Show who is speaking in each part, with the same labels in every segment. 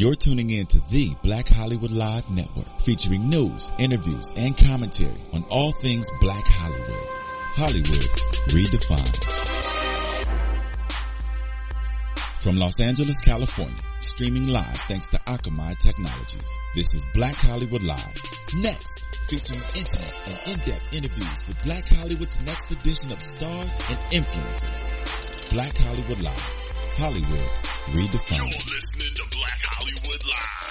Speaker 1: You're tuning in to the Black Hollywood Live Network, featuring news, interviews, and commentary on all things Black Hollywood. Hollywood redefined. From Los Angeles, California, streaming live thanks to Akamai Technologies. This is Black Hollywood Live. Next, featuring intimate and in-depth interviews with Black Hollywood's next edition of stars and influencers. Black Hollywood Live. Hollywood redefined.
Speaker 2: You're listening to Black Hollywood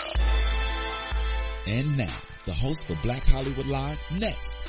Speaker 2: Live.
Speaker 1: And now, the host for Black Hollywood Live, Next.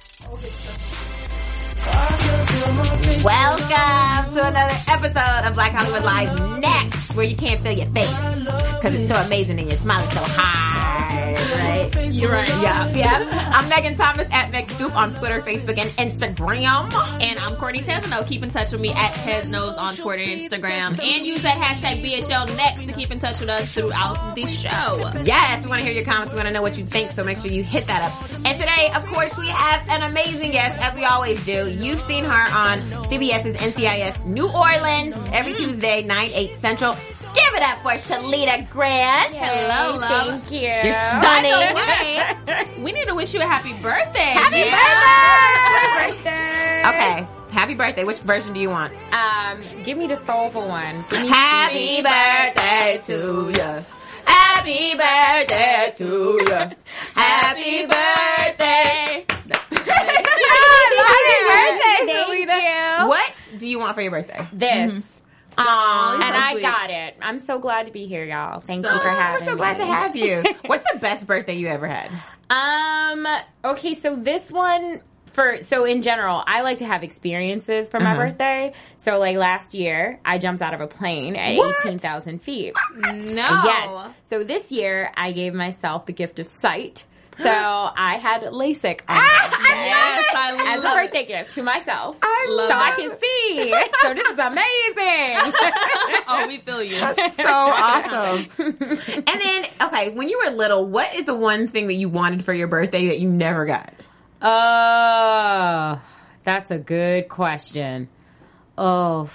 Speaker 3: Welcome to another episode of Black Hollywood Live Next, where you can't feel your face because it's so amazing and you're smiling so hard, right?
Speaker 4: You're right.
Speaker 3: Yep. I'm Megan Thomas at Meg Scoop on Twitter, Facebook, and Instagram.
Speaker 4: And I'm Courtney Tesno. Keep in touch with me at Tesnos on Twitter and Instagram. And use that hashtag BHL Next to keep in touch with us throughout the show.
Speaker 3: Yes, we want to hear your comments. We want to know what you think, so make sure you hit that up. And today, of course, we have an amazing guest, as we always do. You've seen her on CBS's NCIS New Orleans every Tuesday, 9/8 Central. Give it up for Shalita Grant.
Speaker 4: Hello, love.
Speaker 5: Thank you.
Speaker 3: You're stunning.
Speaker 4: By the way, we need to wish you a happy birthday.
Speaker 3: Happy birthday!
Speaker 5: Birthday.
Speaker 3: Okay, happy birthday. Which version do you want?
Speaker 5: Give me the soulful one.
Speaker 3: Happy birthday to you. Happy birthday to you. Happy birthday. Happy birthday, Shalita.
Speaker 5: you.
Speaker 3: What do you want for your birthday?
Speaker 5: This.
Speaker 3: Aw,
Speaker 5: And
Speaker 4: so
Speaker 5: I
Speaker 4: sweet.
Speaker 5: got it. I'm so glad to be here, y'all. Thank
Speaker 4: So-
Speaker 5: you for having
Speaker 3: we're
Speaker 5: me.
Speaker 3: so glad to have you. What's the best birthday you ever had?
Speaker 5: Okay, so this one, so in general, I like to have experiences for my birthday. So like last year, I jumped out of a plane at 18,000 feet.
Speaker 4: No.
Speaker 5: Yes. So this year, I gave myself the gift of sight. So I had LASIK on
Speaker 4: Yes, I
Speaker 5: as a
Speaker 4: love it.
Speaker 5: birthday gift to myself.
Speaker 4: love
Speaker 5: so I
Speaker 4: it.
Speaker 5: can see. So this is amazing.
Speaker 4: Oh, we feel you.
Speaker 3: So awesome. And then, okay, when you were little, what is the one thing that you wanted for your birthday that you never got?
Speaker 5: That's a good question. Oh,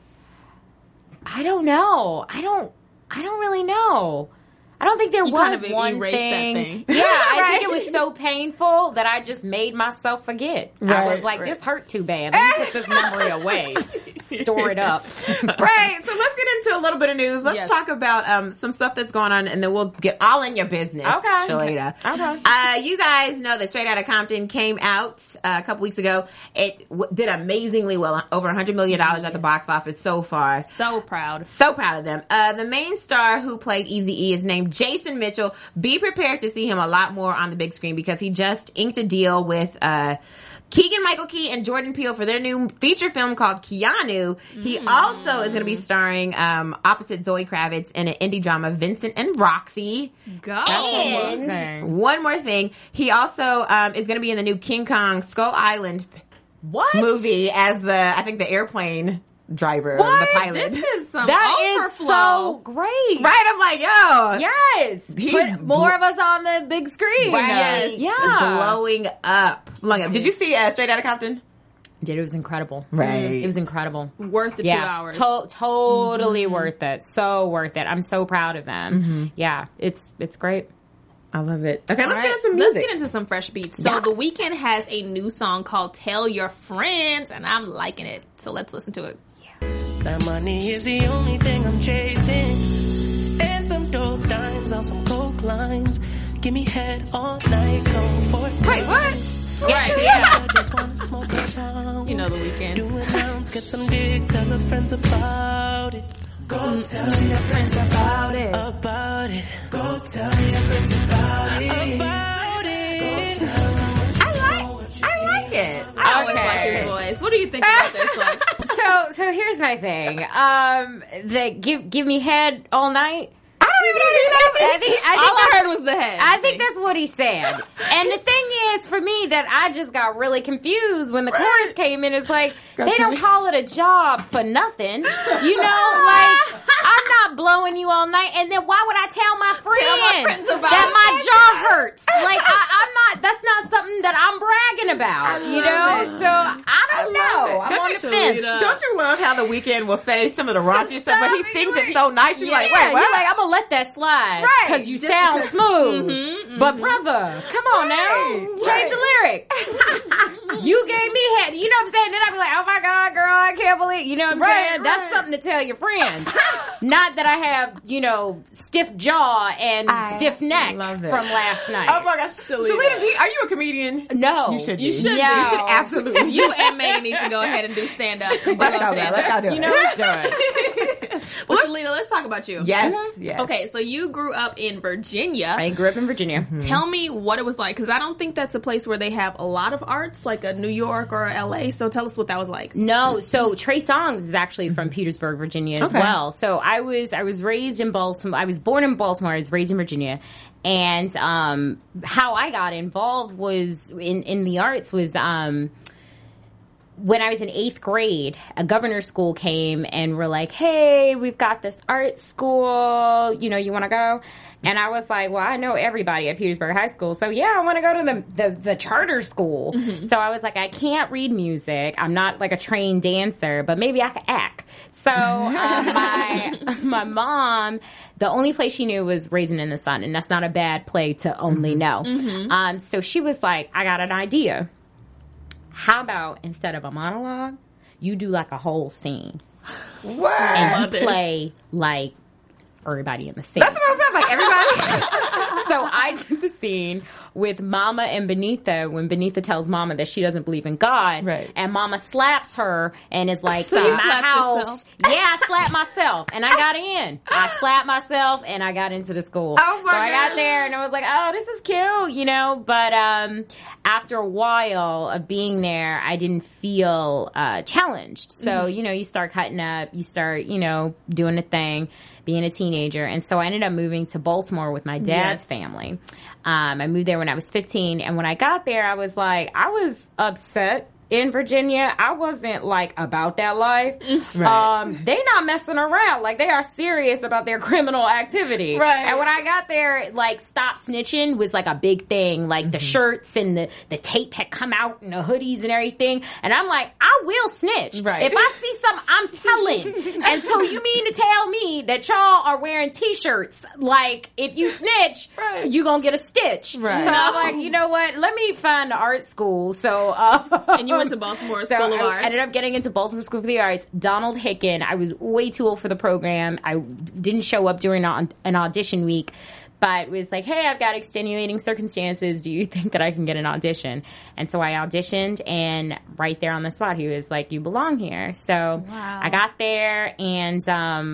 Speaker 5: I don't know. I don't really know. I don't think there
Speaker 4: You
Speaker 5: was
Speaker 4: kind of
Speaker 5: one
Speaker 4: erased that
Speaker 5: thing.
Speaker 4: thing.
Speaker 5: Yeah, I
Speaker 3: Right.
Speaker 5: think it was so painful that I just made myself forget. I
Speaker 3: Right,
Speaker 5: was like,
Speaker 3: right.
Speaker 5: this hurt too bad. Let me put this memory away. Store it up.
Speaker 3: Right. So let's get into a little bit of news. Let's
Speaker 4: Yes.
Speaker 3: talk about some stuff that's going on, and then we'll get all in your business,
Speaker 5: Okay.
Speaker 3: Shalita.
Speaker 5: Okay.
Speaker 3: You guys know that Straight Outta Compton came out a couple weeks ago. It did amazingly well, over $100 million at the box office so far.
Speaker 4: So proud.
Speaker 3: So proud of them. The main star who played Eazy-E is named Jason Mitchell. Be prepared to see him a lot more on the big screen because he just inked a deal with Keegan-Michael Key and Jordan Peele for their new feature film called Keanu. He also is going to be starring opposite Zoe Kravitz in an indie drama, Vincent and Roxy.
Speaker 4: Go.
Speaker 3: And one more thing, he also is going to be in the new King Kong Skull Island movie as the airplane driver, the pilot.
Speaker 4: This is some
Speaker 5: That is
Speaker 4: overflow.
Speaker 5: so great.
Speaker 3: Right, I'm like, yo.
Speaker 5: Yes.
Speaker 3: He's
Speaker 5: Put more of us on the big screen.
Speaker 3: Right.
Speaker 5: Yeah.
Speaker 3: Blowing up. Did you see Straight Outta Compton?
Speaker 5: It was incredible.
Speaker 3: Right.
Speaker 5: It was incredible.
Speaker 4: Worth the 2 hours.
Speaker 5: Totally worth it. So worth it. I'm so proud of them. Yeah, it's great.
Speaker 3: I love it. Okay, let's
Speaker 4: All
Speaker 3: get
Speaker 4: right,
Speaker 3: into some
Speaker 4: Let's
Speaker 3: music.
Speaker 4: get into some fresh beats. So
Speaker 3: Yes.
Speaker 4: The Weeknd has a new song called Tell Your Friends, and I'm liking it. So let's listen to it.
Speaker 6: Now money is the only thing I'm chasing, and some dope dimes on some coke lines. Give me head all night, going for it.
Speaker 3: Wait, what?
Speaker 4: Right,
Speaker 6: I just wanna smoke a pound.
Speaker 4: You know The Weeknd.
Speaker 6: Doing rounds, get some dick, tell her friends about it. Go tell your friends about it. About it. Go tell your friends about it. About it.
Speaker 3: I like it.
Speaker 4: I always
Speaker 5: Okay.
Speaker 4: like his voice. What do you think about this one?
Speaker 5: So here's my thing. The give me head all night.
Speaker 3: I don't even understand.
Speaker 5: I think
Speaker 4: All I heard was the head.
Speaker 5: I think that's what he said. And the thing is, for me, that I just got really confused when the chorus came in. It's like, they don't call it a job for nothing. You know, like, I'm not blowing you all night. And then why would I tell my friends
Speaker 4: about
Speaker 5: that
Speaker 4: it.
Speaker 5: my jaw hurts? Like, I'm not, that's not something that I'm bragging about, you know? So, I don't know. I'm on the fence.
Speaker 3: Don't you love how The Weeknd will say some of the raunchy stuff, but he sings it so nice. You're like, wait, what?
Speaker 5: You're like, I'm gonna let that slide because you sound smooth. But brother, come on now, change the lyric. You gave me head. You know what I'm saying? Then I'd be like, oh my God, girl, I can't believe. You know what I'm saying? That's something to tell your friends. Not that I have, stiff jaw and stiff neck from last night.
Speaker 3: Oh my gosh, Shalita, are you a comedian?
Speaker 5: No,
Speaker 3: you should.
Speaker 4: You should.
Speaker 3: You should absolutely.
Speaker 4: You and Megan need to go ahead and do stand up.
Speaker 3: Let's do it.
Speaker 5: You know what's doing.
Speaker 4: Well, Shalita, let's talk about you.
Speaker 3: Yes. Yes.
Speaker 4: Okay, so you grew up in Virginia.
Speaker 5: I grew up in Virginia.
Speaker 4: Tell me what it was like, because I don't think that's a place where they have a lot of arts, like a New York or a LA. So tell us what that was like.
Speaker 5: No, so Trey Songz is actually from Petersburg, Virginia as well. So I was raised in Baltimore. I was born in Baltimore. I was raised in Virginia. And how I got involved was in the arts was when I was in 8th grade, a governor's school came and were like, hey, we've got this art school, you want to go? And I was like, well, I know everybody at Petersburg High School, so yeah, I want to go to the charter school. So I was like, I can't read music. I'm not like a trained dancer, but maybe I could act. So my mom, the only play she knew was Raisin in the Sun, and that's not a bad play to only know. So she was like, I got an idea. How about instead of a monologue, you do like a whole scene.
Speaker 3: Wow.
Speaker 5: And you play like everybody in the scene.
Speaker 3: That's what I said, like everybody.
Speaker 5: So I did the scene with Mama and Benita when Benita tells Mama that she doesn't believe in God.
Speaker 3: Right.
Speaker 5: And Mama slaps her and is like,
Speaker 4: So you
Speaker 5: my
Speaker 4: slapped
Speaker 5: house.
Speaker 4: yourself?
Speaker 5: Yeah, I slapped myself. And I got in. I slapped myself and I got into the school.
Speaker 3: Oh my
Speaker 5: So I got
Speaker 3: gosh.
Speaker 5: there and I was like, oh, this is cute, But after a while of being there, I didn't feel challenged. So, you start cutting up. You start, doing the thing, being a teenager. And so I ended up moving to Baltimore with my dad's family. I moved there when I was 15, and when I got there, I was upset in Virginia. I wasn't like about that life.
Speaker 3: Right.
Speaker 5: They not messing around. Like, they are serious about their criminal activity.
Speaker 3: Right.
Speaker 5: And when I got there, like, stop snitching was like a big thing. Like the shirts and the tape had come out and the hoodies and everything. And I'm like, I will snitch.
Speaker 3: Right.
Speaker 5: If I see something, I'm telling. And so you mean to tell me that y'all are wearing t-shirts? Like, if you snitch, you gonna get a stitch.
Speaker 3: Right.
Speaker 5: So I'm like, you know what? Let me find the art school. So,
Speaker 4: And you went to Baltimore School of
Speaker 5: I
Speaker 4: Arts.
Speaker 5: ended up getting into Baltimore School of the Arts. Donald Hicken. I was way too old for the program. I didn't show up during an audition week, but was like, hey, I've got extenuating circumstances. Do you think that I can get an audition? And so I auditioned, and right there on the spot, he was like, you belong here. So I got there, and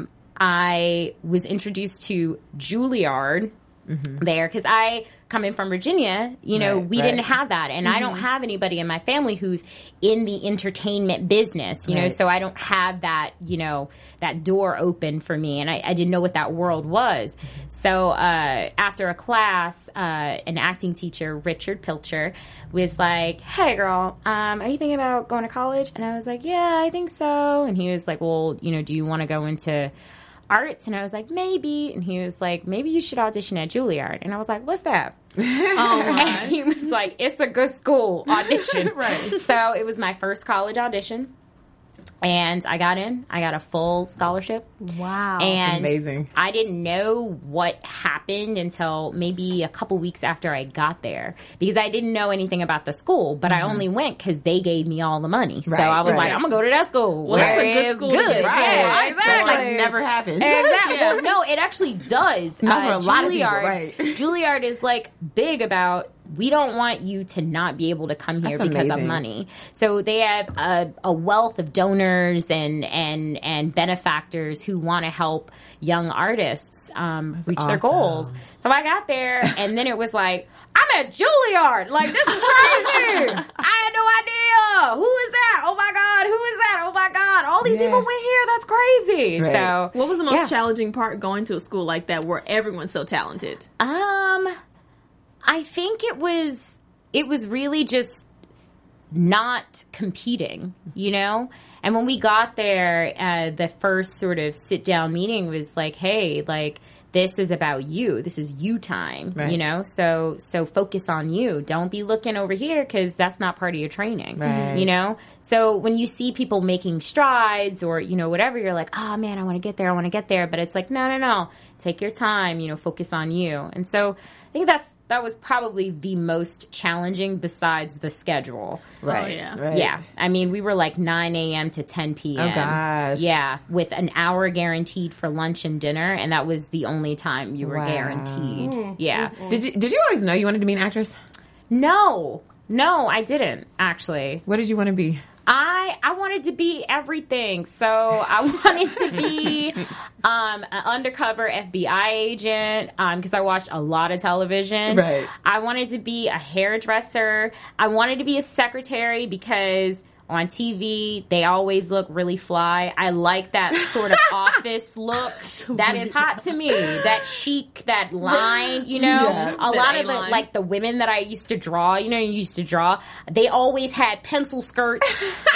Speaker 5: I was introduced to Juilliard there, because I coming from Virginia, we didn't have that. And I don't have anybody in my family who's in the entertainment business, know, so I don't have that, that door open for me. And I didn't know what that world was. So after a class, an acting teacher, Richard Pilcher, was like, hey, girl, are you thinking about going to college? And I was like, yeah, I think so. And he was like, well, do you want to go into arts? And I was like, maybe. And he was like, maybe you should audition at Juilliard. And I was like, what's that? And he was like, it's a good school, audition. So it was my first college audition. And I got in. I got a full scholarship.
Speaker 3: Wow.
Speaker 5: And
Speaker 3: that's amazing.
Speaker 5: I didn't know what happened until maybe a couple weeks after I got there, because I didn't know anything about the school, but I only went because they gave me all the money. So I was like, I'm going to go to that school.
Speaker 4: Well, that's a good
Speaker 5: It's
Speaker 4: school to
Speaker 5: good.
Speaker 4: get
Speaker 5: Yeah,
Speaker 3: That,
Speaker 5: exactly.
Speaker 3: like, never happens.
Speaker 5: Exactly. Well, no, it actually does.
Speaker 3: Not for a lot of people,
Speaker 5: Juilliard,
Speaker 3: right.
Speaker 5: Juilliard is like big about, we don't want you to not be able to come here
Speaker 3: That's
Speaker 5: because of
Speaker 3: amazing.
Speaker 5: money. So they have a wealth of donors and benefactors who want to help young artists reach their goals. So I got there, and then it was like, I'm at Juilliard. Like, this is crazy. I had no idea. Who is that? Oh my God. Who is that? Oh my God. All these people went here. That's crazy.
Speaker 3: Right.
Speaker 5: So
Speaker 4: What was the most challenging part going to a school like that where everyone's so talented?
Speaker 5: I think it was really just not competing, And when we got there, the first sort of sit down meeting was like, hey, like, this is about you. This is you time,
Speaker 3: Right.
Speaker 5: you know? So focus on you. Don't be looking over here because that's not part of your training,
Speaker 3: Right.
Speaker 5: you know? So when you see people making strides or, you know, whatever, you're like, oh man, I want to get there. But it's like, no. Take your time, you know, focus on you. And so I think that was probably the most challenging besides the schedule.
Speaker 3: Right.
Speaker 4: Oh, yeah.
Speaker 3: Right.
Speaker 5: Yeah. I mean, we were like 9 a.m. to 10 p.m.
Speaker 3: Oh, gosh.
Speaker 5: Yeah. With an hour guaranteed for lunch and dinner. And that was the only time you were
Speaker 3: Wow.
Speaker 5: guaranteed. Yeah.
Speaker 3: Did you always know you wanted to be an actress?
Speaker 5: No, I didn't actually.
Speaker 3: What did you want to be?
Speaker 5: I wanted to be everything. So I wanted to be an undercover FBI agent because I watched a lot of television.
Speaker 3: Right.
Speaker 5: I wanted to be a hairdresser. I wanted to be a secretary because on TV, they always look really fly. I like that sort of office look. That is hot to me. That chic, that line, you know?
Speaker 3: Yeah.
Speaker 5: A
Speaker 4: That
Speaker 5: lot of
Speaker 4: A-line.
Speaker 5: the women that I used to draw, they always had pencil skirts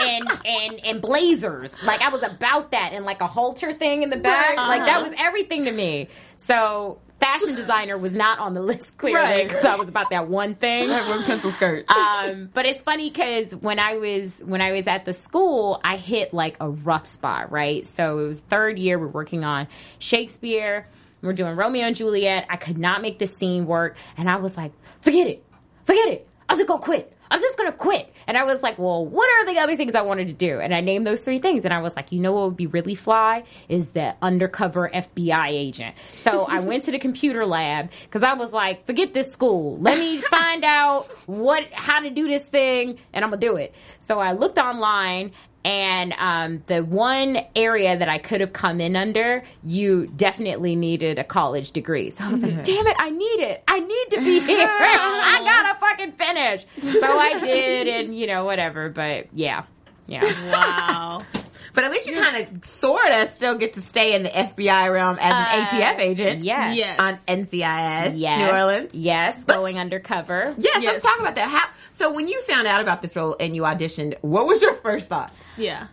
Speaker 5: and blazers. Like, I was about that and like a halter thing in the back. Like, that was everything to me. So, fashion designer was not on the list clearly
Speaker 3: Right.
Speaker 5: because I was about that one thing.
Speaker 3: That one pencil skirt.
Speaker 5: But it's funny because when I was at the school, I hit like a rough spot, right? So it was third year. We're working on Shakespeare. We're doing Romeo and Juliet. I could not make the scene work, and I was like, "Forget it. I'm just gonna quit. I'm just gonna quit." And I was like, well, what are the other things I wanted to do? And I named those 3 things. And I was like, you know what would be really fly is the undercover FBI agent. So I went to the computer lab because I was like, forget this school. Let me find out how to do this thing, and I'm gonna do it. So I looked online. And the one area that I could have come in under, you definitely needed a college degree. So I was like, damn it, I need it. I need to be here. I gotta fucking finish. So I did, and, you know, whatever. But, yeah.
Speaker 4: Wow.
Speaker 3: But at least you kind of, sort of, still get to stay in the FBI realm as an ATF agent.
Speaker 5: Yes.
Speaker 4: Yes.
Speaker 3: On NCIS,
Speaker 5: Yes.
Speaker 3: New Orleans.
Speaker 5: Yes, going undercover.
Speaker 3: Yes, let's talk about that. So when you found out about this role and you auditioned, what was your first thought?
Speaker 4: Yeah.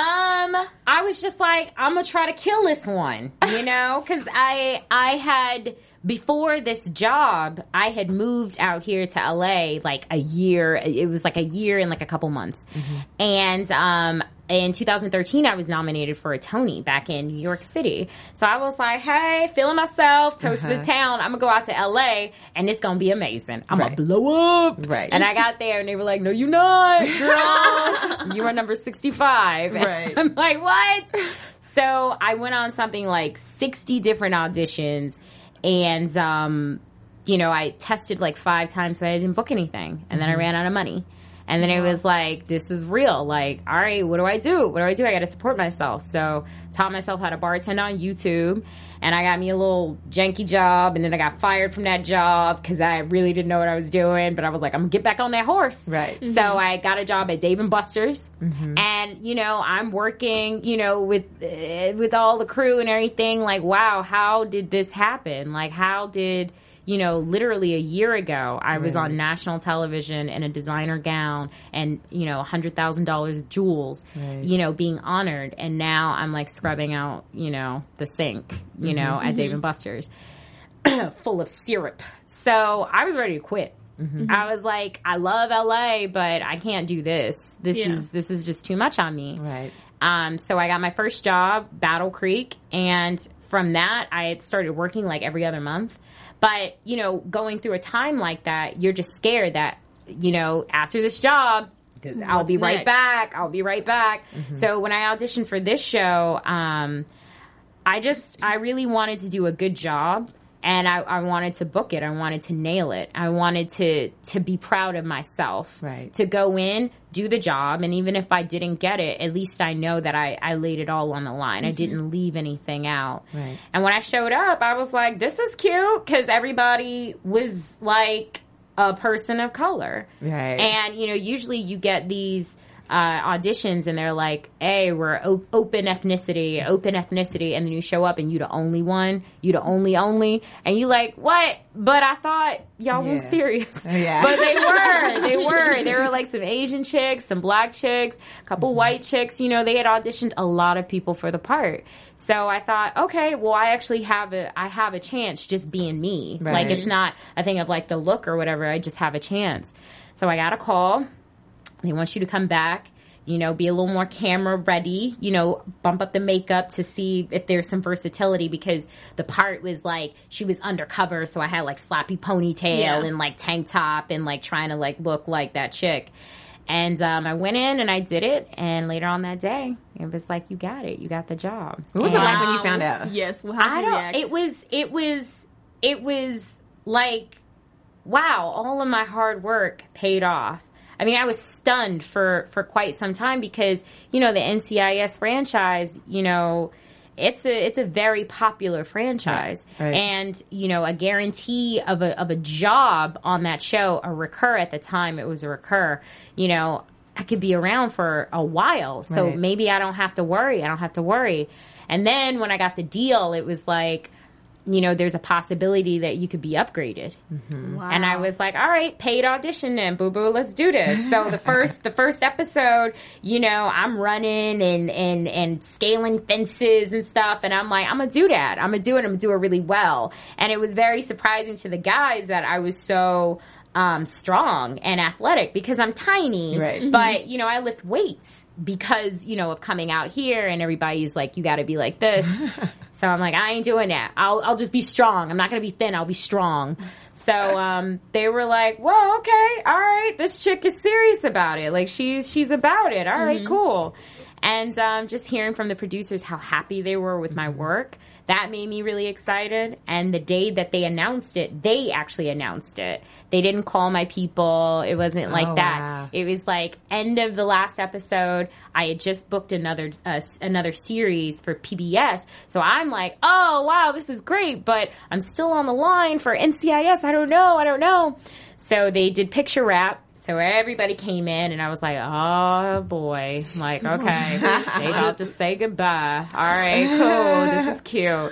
Speaker 5: I was just like, I'm gonna try to kill this one, you know, because I had, before this job, I had moved out here to LA like a year. It was like a year and like a couple months. And in 2013, I was nominated for a Tony back in New York City. So I was like, hey, feeling myself, toast to the town. I'm gonna go out to LA and it's gonna be amazing. I'm gonna blow up.
Speaker 3: Right.
Speaker 5: And I got there and they were like, no, you're not, girl. You are number 65. And
Speaker 3: Right.
Speaker 5: I'm like, what? So I went on something like 60 different auditions. And, you know, I tested like 5 times, but I didn't book anything. And then I ran out of money. And then it was like, this is real. Like, all right, what do I do? I got to support myself. So taught myself how to bartend on YouTube. And I got me a little janky job. And then I got fired from that job because I really didn't know what I was doing. But I was like, I'm going to get back on that horse.
Speaker 3: Right.
Speaker 5: So I got a job at Dave & Buster's. And, you know, I'm working, you know, with all the crew and everything. Like, wow, how did this happen? Like, how did... You know, literally a year ago, I was on national television in a designer gown and, you know, $100,000 of jewels, you know, being honored. And now I'm like scrubbing out, you know, the sink, you know, at Dave & Buster's full of syrup. So I was ready to quit. I was like, I love LA, but I can't do this. This is just too much on me.
Speaker 3: Right.
Speaker 5: So I got my first job, Battle Creek. And from that, I had started working like every other month. But, you know, going through a time like that, you're just scared that, you know, after this job, I'll be right back. So when I auditioned for this show, I really wanted to do a good job. And I wanted to book it. I wanted to nail it. I wanted to be proud of myself.
Speaker 3: Right.
Speaker 5: To go in, do the job, and even if I didn't get it, at least I know that I laid it all on the line. I didn't leave anything out.
Speaker 3: Right.
Speaker 5: And when I showed up, I was like, this is cute, because everybody was like a person of color.
Speaker 3: Right.
Speaker 5: And, you know, usually you get these auditions, and they're like, hey, we're open ethnicity, and then you show up and you the only one, you the only, and you like, what? But I thought y'all weren't serious.
Speaker 3: Yeah.
Speaker 5: But they were. There were like some Asian chicks, some black chicks, a couple white chicks. You know, they had auditioned a lot of people for the part. So I thought, okay, well, I actually have a chance just being me.
Speaker 3: Right.
Speaker 5: Like, it's not a thing of like the look or whatever. I just have a chance. So I got a call. They want you to come back, you know, be a little more camera ready, you know, bump up the makeup to see if there's some versatility, because the part was like, she was undercover. So I had like sloppy ponytail and like tank top and like trying to like look like that chick. And I went in and I did it. And later on that day, it was like, you got it. You got the job.
Speaker 3: What was it like when you found out?
Speaker 4: Yes. Well, how did you react?
Speaker 5: It was like, wow, all of my hard work paid off. I mean, I was stunned for quite some time because, you know, the NCIS franchise, you know, it's a very popular franchise.
Speaker 3: Right.
Speaker 5: And, you know, a guarantee of a job on that show, a recur at the time, it was a recur, you know, I could be around for a while. So maybe I don't have to worry. And then when I got the deal, it was like, you know, there's a possibility that you could be upgraded.
Speaker 3: Mm-hmm.
Speaker 4: Wow.
Speaker 5: And I was like, all right, paid audition then, boo-boo, let's do this. So the first episode, you know, I'm running and scaling fences and stuff. And I'm like, I'm going to do that. I'm going to do it really well. And it was very surprising to the guys that I was so strong and athletic, because I'm tiny.
Speaker 3: Right.
Speaker 5: But, you know, I lift weights because, you know, of coming out here, and everybody's like, you got to be like this. So I'm like, I ain't doing that. I'll just be strong. I'm not going to be thin. I'll be strong. So they were like, well, okay, all right. This chick is serious about it. Like, she's about it. All right, cool. And just hearing from the producers how happy they were with my work, that made me really excited. And the day that they announced it, they actually announced it. They didn't call my people. It wasn't like that.
Speaker 3: Wow.
Speaker 5: It was like end of the last episode. I had just booked another series for PBS. So I'm like, oh, wow, this is great. But I'm still on the line for NCIS. I don't know. So they did picture wrap. So everybody came in, and I was like, oh, boy. I'm like, okay, they about to say goodbye. All right, cool. This is cute.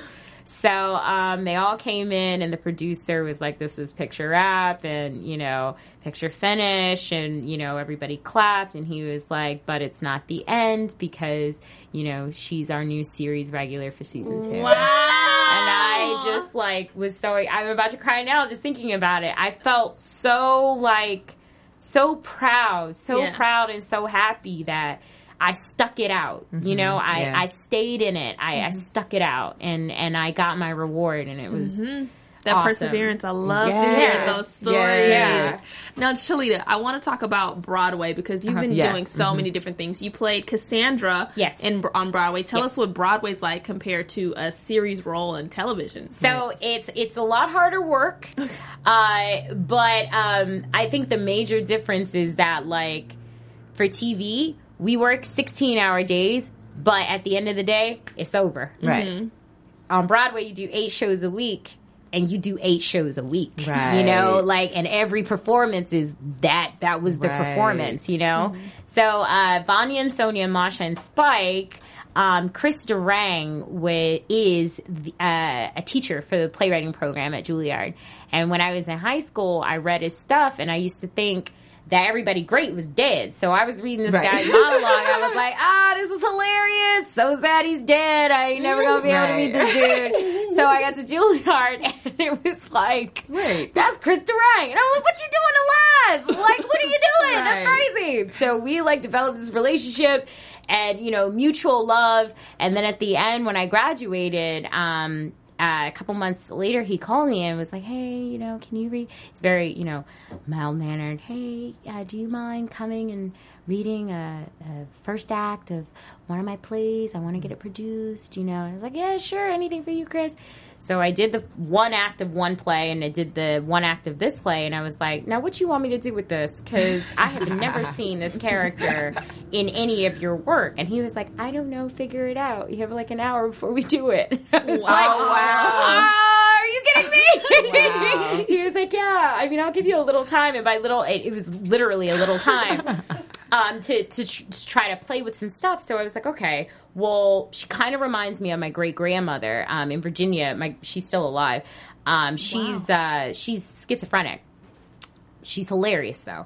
Speaker 5: So they all came in, and the producer was like, this is picture wrap and, you know, picture finish. And, you know, everybody clapped. And he was like, but it's not the end, because, you know, she's our new series regular for season 2.
Speaker 4: Wow.
Speaker 5: And I just, like, was so... I'm about to cry now just thinking about it. I felt so, like... so proud and so happy that I stuck it out. You know, I stayed in it. I stuck it out, and I got my reward, and it was
Speaker 4: that
Speaker 5: awesome.
Speaker 4: perseverance. I love to hear those stories.
Speaker 5: Yes.
Speaker 4: Now, Shalita, I want to talk about Broadway, because you've been doing so many different things. You played Cassandra on Broadway. Tell us what Broadway's like compared to a series role in television.
Speaker 5: So it's a lot harder work, but I think the major difference is that, like, for TV, we work 16-hour days, but at the end of the day, it's over.
Speaker 3: Right.
Speaker 5: On Broadway, you do 8 shows a week, and you do 8 shows a week.
Speaker 3: Right.
Speaker 5: You know, like, and every performance is that was the performance, you know? So, Vanya and Sonia, Masha and Spike, Chris Durang is a teacher for the playwriting program at Juilliard. And when I was in high school, I read his stuff, and I used to think that everybody great was dead. So I was reading this guy's monologue. I was like, this is hilarious. So sad he's dead. I ain't never going to be able to meet this dude. So I got to Juilliard, and it was like, that's Chris Durang. And I was like, what you doing alive? Like, what are you doing? That's crazy. So we, like, developed this relationship and, you know, mutual love. And then at the end, when I graduated, a couple months later, he called me and was like, hey, you know, can you read? It's very, you know, mild-mannered. Hey, do you mind coming and reading a first act of one of my plays? I want to get it produced, you know. And I was like, yeah, sure, anything for you, Chris. So I did the one act of one play, and I did the one act of this play, and I was like, now what you want me to do with this? Because I have never seen this character in any of your work. And he was like, I don't know, figure it out. You have like an hour before we do it. I was like, wow. Are you kidding me? Wow. He was like, yeah, I mean, I'll give you a little time. And by little, it was literally a little time. to try to play with some stuff. So I was like, okay, well, she kind of reminds me of my great grandmother in Virginia. She's still alive. She's schizophrenic. She's hilarious though.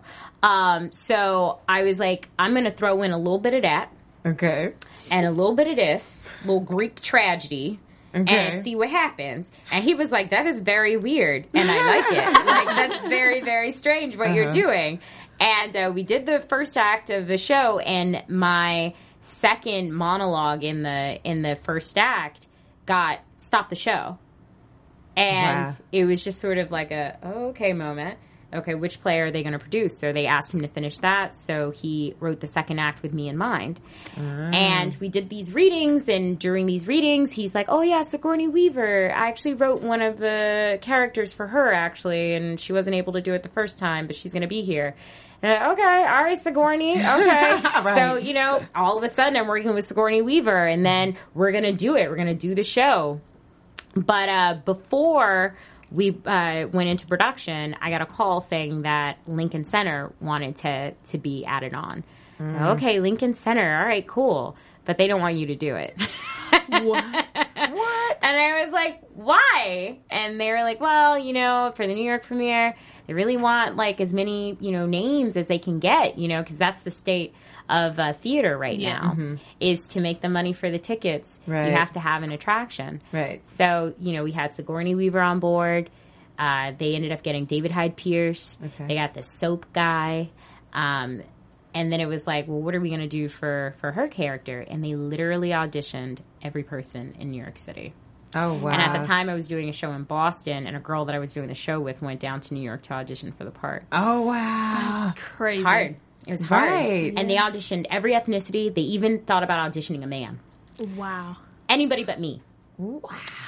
Speaker 5: So I was like, I'm going to throw in a little bit of that.
Speaker 3: Okay.
Speaker 5: And a little bit of this little Greek tragedy. Okay. And see what happens. And he was like, that is very weird. And I like it. Like, that's very, very strange what you're doing. And we did the first act of the show, and my second monologue in the first act stopped the show. And it was just sort of like a, okay moment. Okay, which play are they going to produce? So they asked him to finish that, so he wrote the second act with me in mind. And we did these readings, and during these readings, he's like, oh yeah, Sigourney Weaver. I actually wrote one of the characters for her, actually, and she wasn't able to do it the first time, but she's going to be here. And okay, all right, Sigourney, okay. Right. So, all of a sudden, I'm working with Sigourney Weaver, and then we're going to do it. We're going to do the show. But before we went into production, I got a call saying that Lincoln Center wanted to be added on. So, okay, Lincoln Center, all right, cool. But they don't want you to do it.
Speaker 3: What?
Speaker 5: And I was like, why? And they were like, well, for the New York premiere, they really want, like, as many, names as they can get, because that's the state of theater right now, is to make the money for the tickets. Right. You have to have an attraction. Right. So, we had Sigourney Weaver on board. They ended up getting David Hyde Pierce. Okay. They got the soap guy. And then it was like, well, what are we going to do for her character? And they literally auditioned every person in New York City. Oh, wow. And at the time, I was doing a show in Boston, and a girl that I was doing the show with went down to New York to audition for the part.
Speaker 3: Oh, wow.
Speaker 4: That's crazy.
Speaker 5: It's hard. It was hard. Right. And they auditioned every ethnicity. They even thought about auditioning a man.
Speaker 4: Wow.
Speaker 5: Anybody but me. Wow.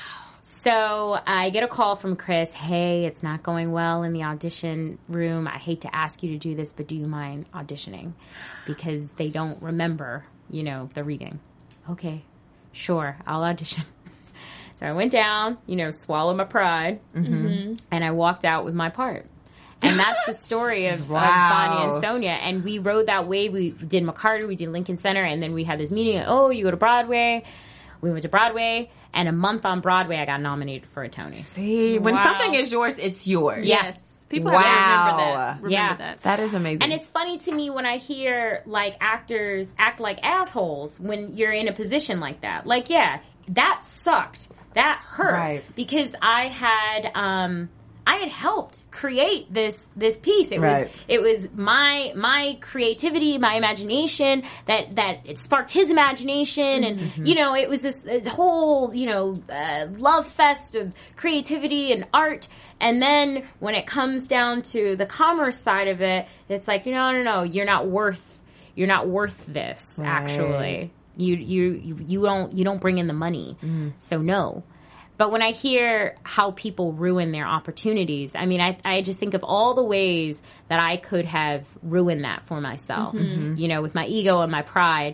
Speaker 5: So I get a call from Chris. Hey, it's not going well in the audition room. I hate to ask you to do this, but do you mind auditioning? Because they don't remember, the reading. Okay, sure, I'll audition. So I went down, swallowed my pride, and I walked out with my part. And that's the story of Vanya and Sonia. And we rode that wave. We did McCarter, we did Lincoln Center, and then we had this meeting. Oh, you go to Broadway. We went to Broadway, and a month on Broadway, I got nominated for a Tony.
Speaker 3: See, when something is yours, it's yours.
Speaker 5: Yes.
Speaker 4: People have to remember that.
Speaker 3: That is amazing.
Speaker 5: And it's funny to me when I hear, like, actors act like assholes when you're in a position like that. Like, yeah, that sucked. That hurt. Right. Because I had helped create this piece. It was my creativity, my imagination that it sparked his imagination, and it was this whole love fest of creativity and art. And then when it comes down to the commerce side of it, it's like no, you're not worth this. Right. Actually, you don't bring in the money, so no. But when I hear how people ruin their opportunities, I mean, I just think of all the ways that I could have ruined that for myself, with my ego and my pride.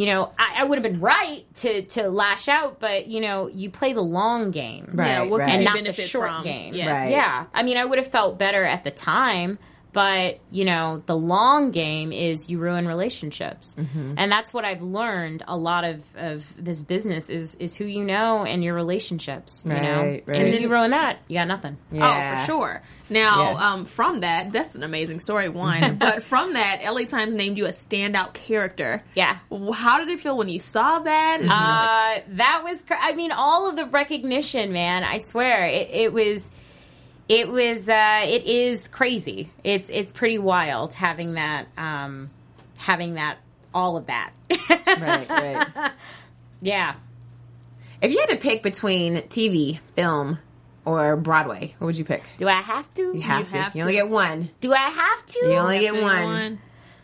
Speaker 5: I would have been right to lash out, but, you play the long game.
Speaker 4: Right, yeah, what could you
Speaker 5: not
Speaker 4: benefit
Speaker 5: the short
Speaker 4: from?
Speaker 5: Game.
Speaker 4: Yes.
Speaker 5: Right. Yeah. I mean, I would have felt better at the time. But, the long game is you ruin relationships. And that's what I've learned a lot of this business is who you know and your relationships, Right. And then you ruin that, you got nothing.
Speaker 4: Yeah. Oh, for sure. Now, from that's an amazing story, one. But from that, LA Times named you a standout character.
Speaker 5: Yeah.
Speaker 4: How did it feel when you saw that?
Speaker 5: That was, all of the recognition, man, I swear, it is crazy. It's pretty wild having that, all of that.
Speaker 3: Right.
Speaker 5: Yeah.
Speaker 3: If you had to pick between TV, film, or Broadway, what would you pick?
Speaker 5: Do I have to?
Speaker 3: You have to. You only get one.
Speaker 5: Do I have to?
Speaker 3: You only get one.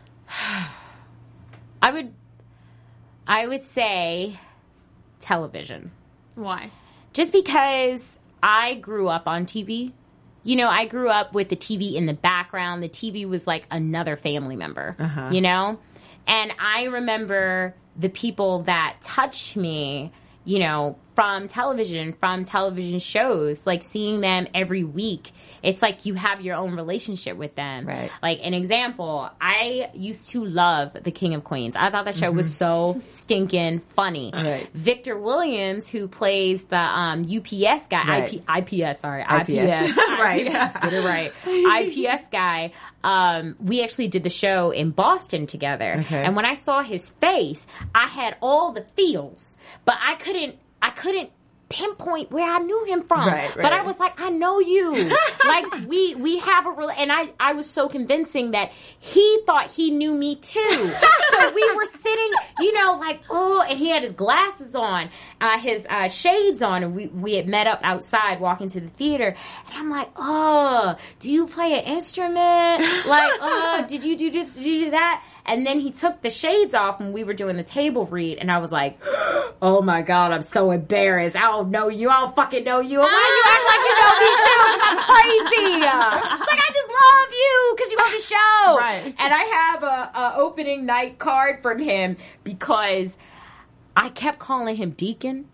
Speaker 5: I would say television.
Speaker 4: Why?
Speaker 5: Just because I grew up on TV. I grew up with the TV in the background. The TV was like another family member, And I remember the people that touched me, from television shows, like seeing them every week. It's like you have your own relationship with them.
Speaker 3: Right.
Speaker 5: Like an example, I used to love The King of Queens. I thought that show was so stinking funny.
Speaker 3: Right.
Speaker 5: Victor Williams, who plays the UPS guy,
Speaker 3: Right.
Speaker 5: IPS.
Speaker 3: Right.
Speaker 5: Get it right. IPS guy. We actually did the show in Boston together.
Speaker 3: Okay.
Speaker 5: And when I saw his face, I had all the feels, but I couldn't pinpoint where I knew him from.
Speaker 3: Right.
Speaker 5: But I was like, I know you. Like, we have a real, and I was so convincing that he thought he knew me too. So we were sitting, like, and he had his glasses on, his shades on, and we had met up outside walking to the theater. And I'm like, do you play an instrument? Like, did you do this? Did you do that? And then he took the shades off when we were doing the table read, and I was like, oh my God, I'm so embarrassed. I don't know you. I don't fucking know you. Why you act like you know me too? I'm crazy. It's like, I just love you because you on the show.
Speaker 3: Right.
Speaker 5: And I have a opening night card from him because I kept calling him Deacon.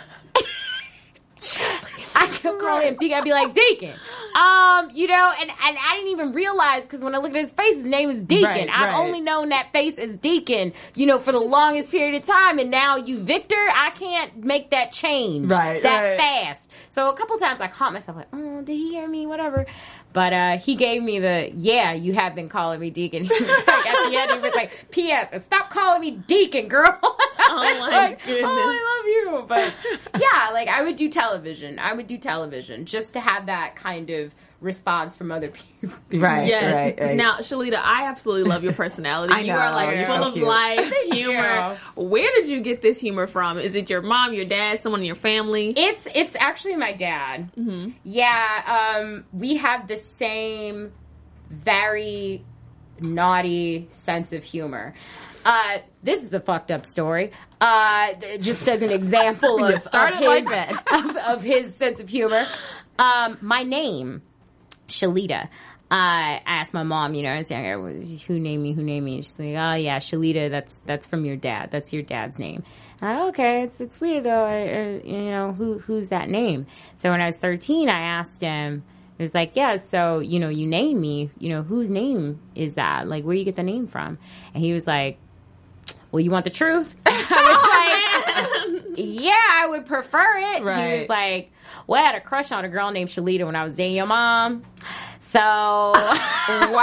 Speaker 5: I kept calling him Deacon. I'd be like, Deacon. And I didn't even realize, because when I looked at his face, his name is Deacon.
Speaker 3: Right,
Speaker 5: I've
Speaker 3: right.
Speaker 5: only known that face as Deacon, for the longest period of time. And now you, Victor, I can't make that change that fast. So a couple times I caught myself like, oh, did he hear me? Whatever. But he gave me you have been calling me Deacon. He was like, at the end, he was like, P.S. Stop calling me Deacon, girl.
Speaker 4: Oh, my goodness.
Speaker 5: Oh, I love you. But yeah, like I would do television. Just to have that kind of response from other people.
Speaker 3: Right.
Speaker 4: Yes.
Speaker 3: Right.
Speaker 4: Now, Shalita, I absolutely love your personality.
Speaker 3: I know,
Speaker 4: You are like
Speaker 3: you're
Speaker 4: full
Speaker 3: so
Speaker 4: of
Speaker 3: cute.
Speaker 4: life, humor. Where did you get this humor from? Is it your mom, your dad, someone in your family?
Speaker 5: It's actually my dad. Mm-hmm. Yeah, we have the same very naughty sense of humor. This is a fucked up story. Just as an example of his sense of humor. My name, Shalita. I asked my mom, I was younger, who named me? And she's like, oh yeah, Shalita, that's from your dad. That's your dad's name. Okay, it's weird though. Who's that name? So when I was 13, I asked him, it was like, yeah, so, you name me, whose name is that? Like, where do you get the name from? And he was like, well, you want the truth? I was like, yeah, I would prefer it.
Speaker 3: Right.
Speaker 5: He was like, well, I had a crush on a girl named Shalita when I was dating your mom. So,
Speaker 3: Wow.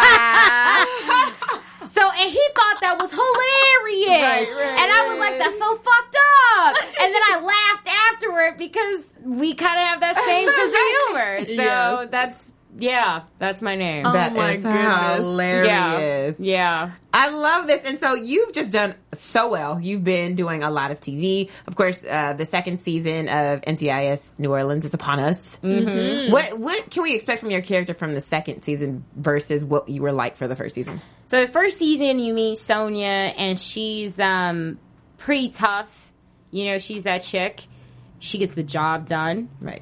Speaker 5: and he thought that was hilarious. And I was like, that's so fucked up. And then I laughed afterward because we kind of have that same sense of humor. So that's my name.
Speaker 3: That
Speaker 4: my
Speaker 3: is
Speaker 4: goodness.
Speaker 3: hilarious.
Speaker 5: Yeah.
Speaker 3: I love this. And so you've just done so well. You've been doing a lot of TV. Of course, the second season of NCIS New Orleans is upon us. Mm-hmm. What can we expect from your character from the second season versus what you were like for the first season?
Speaker 5: So the first season, you meet Sonia, and she's pretty tough. She's that chick. She gets the job done.
Speaker 3: Right.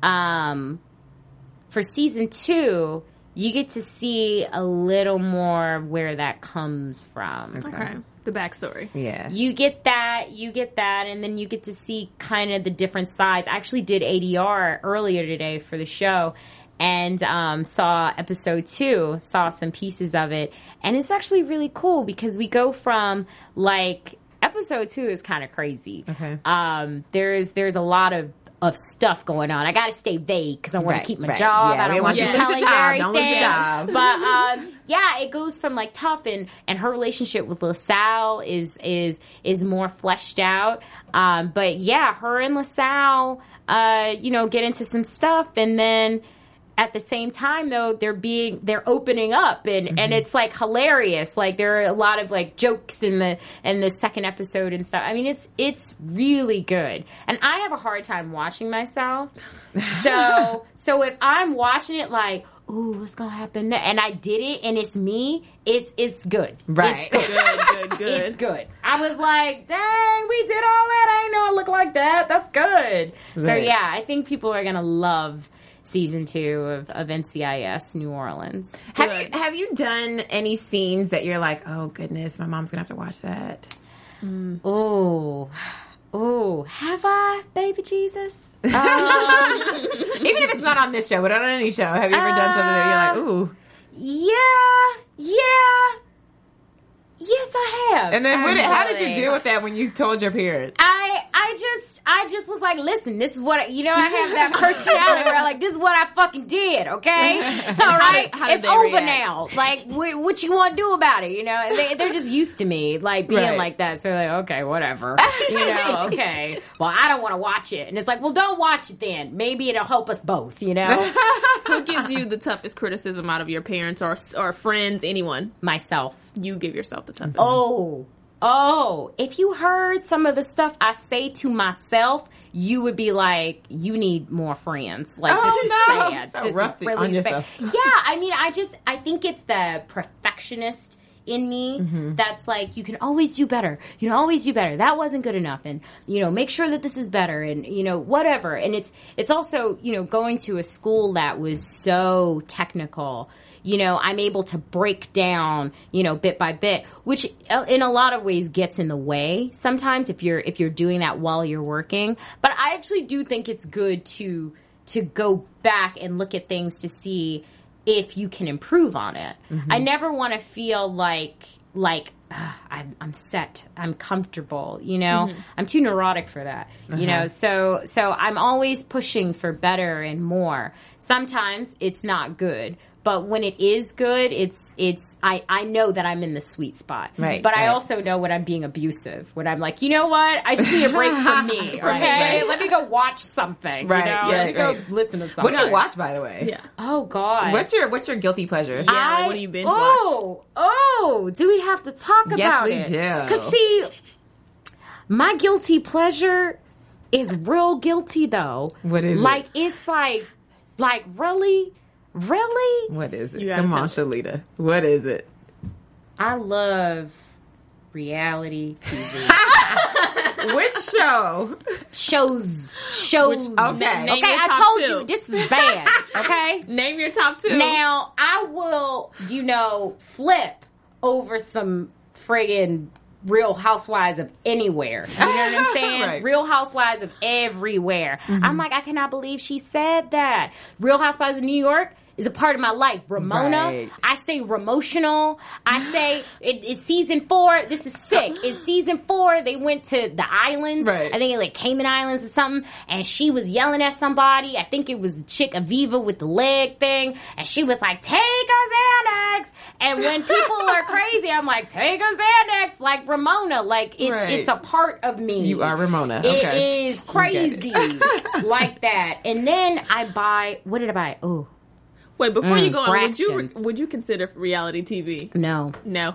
Speaker 5: For season 2, you get to see a little more where that comes from.
Speaker 4: Okay. The backstory.
Speaker 3: Yeah.
Speaker 5: You get that, and then you get to see kind of the different sides. I actually did ADR earlier today for the show, and saw episode 2, saw some pieces of it, and it's actually really cool because we go from, like, episode 2 is kind of crazy.
Speaker 3: Okay.
Speaker 5: There's a lot of stuff going on. I got to stay vague because I want to keep my job.
Speaker 3: Yeah,
Speaker 5: I don't want you to tell you everything.
Speaker 3: Don't lose your job.
Speaker 5: But yeah, it goes from like tough, and her relationship with LaSalle is more fleshed out. But yeah, her and LaSalle, get into some stuff, and then at the same time, though, they're opening up, and it's like hilarious. Like there are a lot of like jokes in the second episode and stuff. I mean, it's really good, and I have a hard time watching myself. So if I'm watching it, like, ooh, what's gonna happen next? And I did it, and it's me. It's good,
Speaker 3: right?
Speaker 4: It's good.
Speaker 5: It's good. I was like, dang, we did all that. I didn't know it looked like that. That's good. Right. So yeah, I think people are gonna love season 2 of NCIS New Orleans.
Speaker 3: Have you done any scenes that you're like, oh goodness, my mom's gonna have to watch that?
Speaker 5: Oh, Oh, have I, baby Jesus?
Speaker 3: Even if it's not on this show, but on any show, have you ever done something that you're like, ooh?
Speaker 5: Yeah. Yes, I have.
Speaker 3: And then how did you deal with that when you told your parents?
Speaker 5: I just was like, listen, this is what, I have that personality where I'm like, this is what I fucking did, okay? All right? It's over now. Like, what you want to do about it, And they're just used to me, like, being like that. So they're like, okay, whatever. Okay. Well, I don't want to watch it. And it's like, well, don't watch it then. Maybe it'll help us both,
Speaker 4: Who gives you the toughest criticism out of your parents or friends, anyone?
Speaker 5: Myself.
Speaker 4: You give yourself the toughest.
Speaker 5: Oh, if you heard some of the stuff I say to myself, you would be like, you need more friends. Like, this is sad.
Speaker 3: So
Speaker 5: this
Speaker 3: rough
Speaker 5: is really sad. Yeah, I think it's the perfectionist in me that's like, you can always do better. You can always do better. That wasn't good enough. And, make sure that this is better and, whatever. And it's also, going to a school that was so technical. I'm able to break down, bit by bit, which in a lot of ways gets in the way sometimes if you're doing that while you're working. But I actually do think it's good to go back and look at things to see if you can improve on it. I never want to feel like I'm set, I'm comfortable, I'm too neurotic for that, so I'm always pushing for better and more. Sometimes it's not good. But when it is good, I know that I'm in the sweet spot.
Speaker 3: Right.
Speaker 5: But I also know when I'm being abusive. When I'm like, you know what? I just need a break from me. Okay.
Speaker 3: Right.
Speaker 5: Let me go watch something.
Speaker 3: Right.
Speaker 5: Let's go listen to something.
Speaker 3: What do you watch, by the way?
Speaker 4: Yeah.
Speaker 5: Oh God.
Speaker 3: What's your guilty pleasure?
Speaker 4: Yeah. What do you binge watch?
Speaker 5: Oh. Do we have to talk about it?
Speaker 3: Yes, we do.
Speaker 5: Because see, my guilty pleasure is real guilty though.
Speaker 3: What is
Speaker 5: it? It's like really. Really?
Speaker 3: What is it? Come on, Shalita. What is it?
Speaker 5: I love reality TV.
Speaker 3: Which show?
Speaker 5: Shows.
Speaker 3: Okay.
Speaker 5: Okay, I told you this is bad. Okay?
Speaker 4: Name your top 2.
Speaker 5: Now, I will, flip over some friggin' Real Housewives of anywhere. You know what I'm saying?
Speaker 3: Right.
Speaker 5: Real Housewives of everywhere. I'm like, I cannot believe she said that. Real Housewives of New York is a part of my life. Ramona.
Speaker 3: Right.
Speaker 5: I say Ramotional. I say it's season 4. This is sick. It's season 4. They went to the islands.
Speaker 3: Right.
Speaker 5: I think like Cayman Islands or something. And she was yelling at somebody. I think it was the chick Aviva with the leg thing. And she was like, take a Xanax. And when people are crazy, I'm like, take a Xanax. Like Ramona. Like it's a part of me.
Speaker 3: You are Ramona.
Speaker 5: It is crazy like that. And then I buy, what did I buy? Oh.
Speaker 4: Wait, before you go on,
Speaker 5: Braxton's.
Speaker 4: would you consider reality TV?
Speaker 5: No.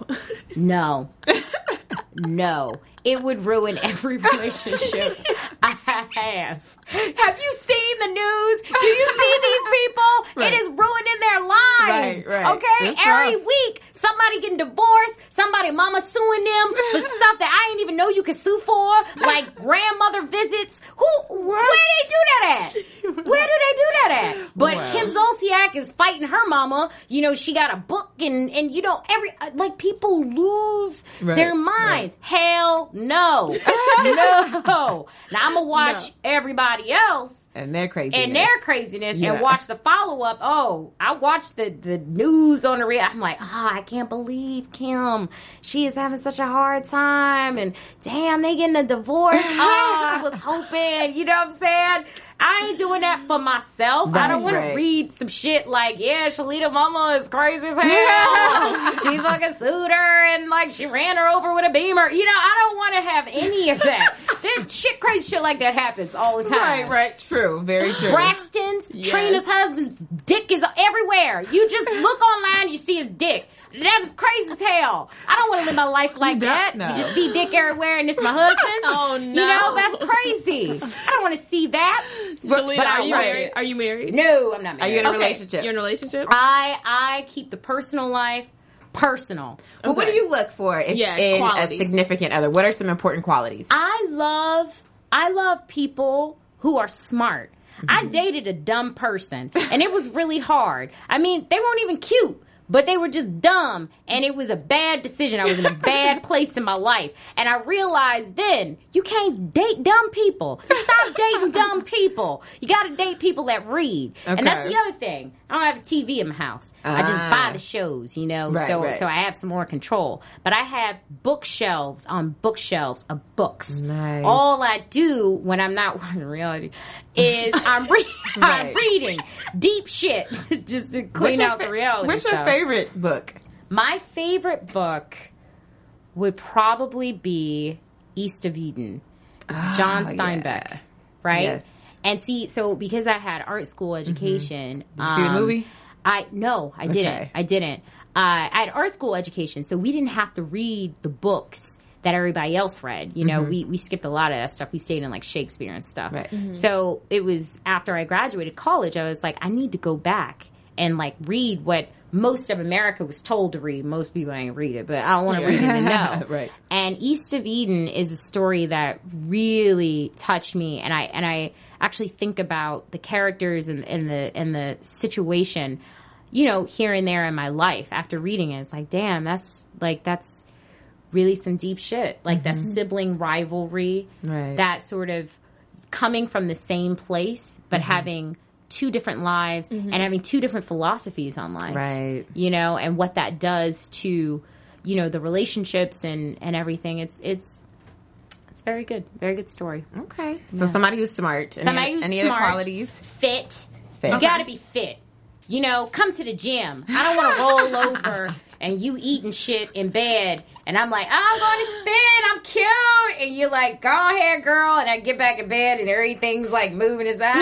Speaker 5: No. It would ruin every relationship I have. Have you seen the news? Do you see these people? Right. It is ruining their lives.
Speaker 3: Right.
Speaker 5: Okay? Every week, somebody getting divorced, somebody mama suing them for stuff that I didn't even know you could sue for, like grandmother visits. Where do they do that at? Where do they do that at? But Kim Zolciak is fighting her mama. She got a book and people lose their minds. Hell no. No. Now I'm going to watch everybody else.
Speaker 3: And their craziness.
Speaker 5: And watch the follow-up. Oh, I watched the news on the real. I'm like, I can't believe Kim. She is having such a hard time. And damn, they getting a divorce. I was hoping. You know what I'm saying? I ain't doing that for myself. I don't want to read some shit like, Shalita mama is crazy as hell. She fucking sued her and she ran her over with a beamer. I don't want to have any of that. This crazy shit like that happens all the time.
Speaker 3: Right. True. Very true.
Speaker 5: Braxton's, Trina's husband's dick is everywhere. You just look online, you see his dick. That is crazy as hell. I don't want to live my life like that. No. You just see dick everywhere and it's my husband.
Speaker 4: Oh, no.
Speaker 5: That's crazy. I don't want to see that.
Speaker 4: Shalita, are you married? Are you married?
Speaker 5: No, I'm not married.
Speaker 3: Are you in a relationship?
Speaker 4: You're in a relationship?
Speaker 5: I keep the personal life personal.
Speaker 3: Well, what do you look for in a significant other? What are some important qualities?
Speaker 5: I love people who are smart. I dated a dumb person, and it was really hard. I mean, they weren't even cute, but they were just dumb, and it was a bad decision. I was in a bad place in my life, and I realized then you can't date dumb people. Stop dating dumb people. You got to date people that read, and that's the other thing. I don't have a TV in my house. I just buy the shows, you know. So I have some more control. But I have bookshelves on bookshelves of books.
Speaker 3: Nice.
Speaker 5: All I do when I'm not watching reality is I'm reading deep shit just to clean out the reality.
Speaker 3: What's your favorite book?
Speaker 5: My favorite book would probably be East of Eden. It's John Steinbeck, right?
Speaker 3: Yes.
Speaker 5: And see, so because I had art school education,
Speaker 3: Did you see the movie?
Speaker 5: I didn't. I had art school education, so we didn't have to read the books that everybody else read. You know, we skipped a lot of that stuff. We stayed in like Shakespeare and stuff. Right. So it was after I graduated college, I was like, I need to go back and like read what most of America was told to read. Most people ain't read it, but I don't want to read it to know.
Speaker 3: Right.
Speaker 5: And East of Eden is a story that really touched me, and I actually think about the characters and the situation, you know, here and there in my life after reading it. It's like, damn, that's really some deep shit. Like that sibling rivalry, that sort of coming from the same place, but having two different lives and having two different philosophies on life. Right. You know, and what that does to, you know, the relationships and everything. It's very good. Very good story.
Speaker 3: Okay. So somebody who's smart. Any other qualities?
Speaker 5: Fit. You gotta be fit. You know, come to the gym. I don't want to roll over and you eating shit in bed. And I'm like, I'm going to spin. I'm cute. And you're like, go ahead, girl. And I get back in bed and everything's like moving his eyes.